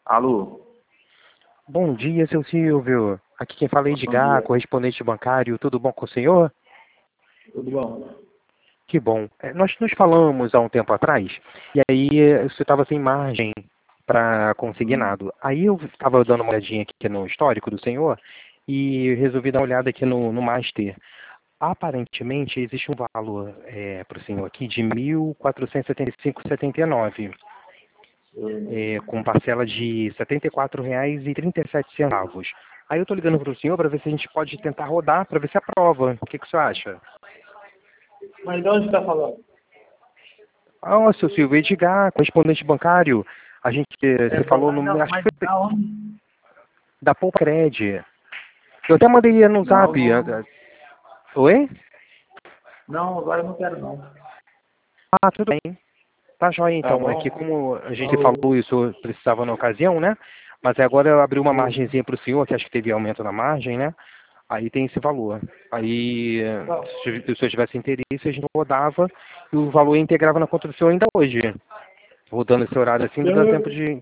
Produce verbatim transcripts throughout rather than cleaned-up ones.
Alô? Bom dia, seu Silvio. Aqui quem fala é Bom Edgar, dia. correspondente bancário. Tudo bom com o senhor? Tudo bom? Que bom. É, Nós nos falamos há um tempo atrás, e aí eh, você estava sem margem para Hum. consignado. Aí eu estava dando uma olhadinha aqui no histórico do senhor e resolvi dar uma olhada aqui no, no Master. Aparentemente existe um valor para o senhor aqui de mil quatrocentos e setenta e cinco vírgula setenta e nove, é, com parcela de setenta e quatro reais e trinta e sete centavos. Aí eu estou ligando para o senhor para ver se a gente pode tentar rodar, para ver se aprova. O que, que o senhor acha? Mas de onde está falando? Ah, seu Silvio, Edgar, correspondente bancário. A gente, eh, É, você bom, falou, mas, no, não, acho que mas foi da onde? da Poupa Cred. Eu até mandei no Não, zap. ah, não. ah, Oi? Não, agora eu não quero não. Ah, tudo bem. Tá joia Tá então. É que bom? como a gente Falou. falou, isso precisava na ocasião, né? Mas agora eu abri uma Falou. margenzinha para o senhor, que acho que teve aumento na margem, né? Aí tem esse valor. Aí, eh, Tá. se se o senhor tivesse interesse, a gente rodava e o valor integrava na conta do senhor ainda hoje. Rodando esse horário assim, ainda dá tempo Eu, de...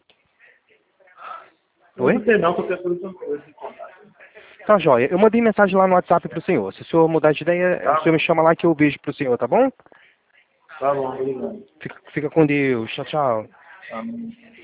eu Oi? não sei não, porque eu não conheço de contato. Tá joia. Eu mandei mensagem lá no WhatsApp pro senhor. Se o senhor mudar de ideia, o Tá senhor me bom. chama lá que eu vejo pro senhor, tá bom? Tá bom, obrigado. Fica, fica com Deus. Tchau, tchau. Amém.